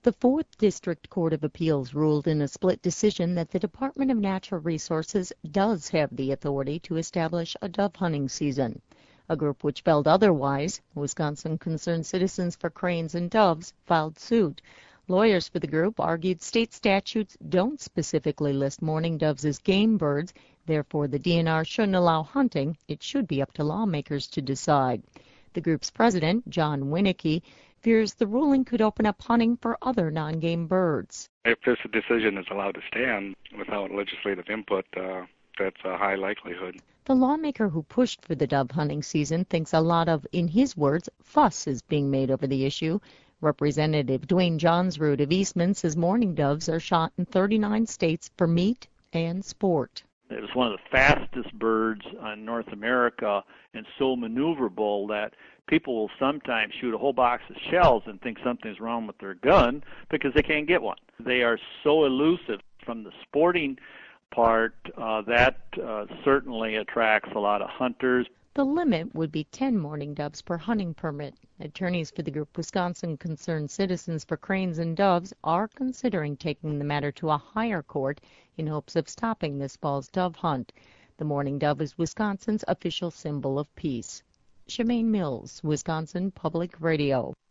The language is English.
The 4th District Court of Appeals ruled in a split decision that the Department of Natural Resources does have the authority to establish a dove hunting season. A group which felt otherwise, Wisconsin Concerned Citizens for Cranes and Doves, filed suit. Lawyers for the group argued state statutes don't specifically list mourning doves as game birds, therefore the DNR shouldn't allow hunting. It should be up to lawmakers to decide. The group's president, John Winicky, fears the ruling could open up hunting for other non-game birds. If this decision is allowed to stand without legislative input, that's a high likelihood. The lawmaker who pushed for the dove hunting season thinks a lot of, in his words, fuss is being made over the issue. Representative Dwayne Johnsrud of Eastman says mourning doves are shot in 39 states for meat and sport. It was one of the fastest birds in North America and so maneuverable that people will sometimes shoot a whole box of shells and think something's wrong with their gun because they can't get one. They are so elusive. From the sporting part, that certainly attracts a lot of hunters. The limit would be 10 mourning doves per hunting permit. Attorneys for the group Wisconsin Concerned Citizens for Cranes and Doves are considering taking the matter to a higher court in hopes of stopping this fall's dove hunt. The mourning dove is Wisconsin's official symbol of peace. Shemaine Mills, Wisconsin Public Radio.